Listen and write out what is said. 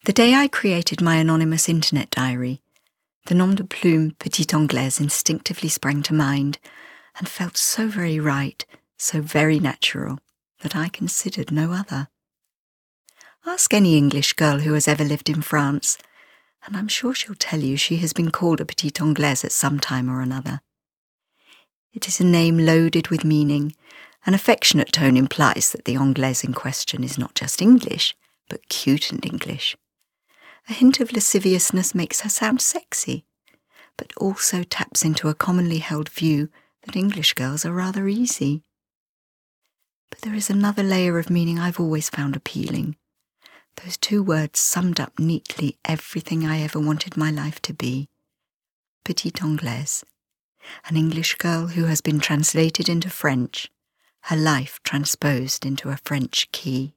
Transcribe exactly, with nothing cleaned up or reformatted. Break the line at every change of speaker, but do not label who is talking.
The day I created my anonymous internet diary, the nom de plume Petite Anglaise instinctively sprang to mind and felt so very right, so very natural, that I considered no other. Ask any English girl who has ever lived in France, and I'm sure she'll tell you she has been called a Petite Anglaise at some time or another. It is a name loaded with meaning. An affectionate tone implies that the Anglaise in question is not just English, but cute and English. A hint of lasciviousness makes her sound sexy, but also taps into a commonly held view that English girls are rather easy. But there is another layer of meaning I've always found appealing. Those two words summed up neatly everything I ever wanted my life to be. Petite Anglaise, an English girl who has been translated into French, her life transposed into a French key.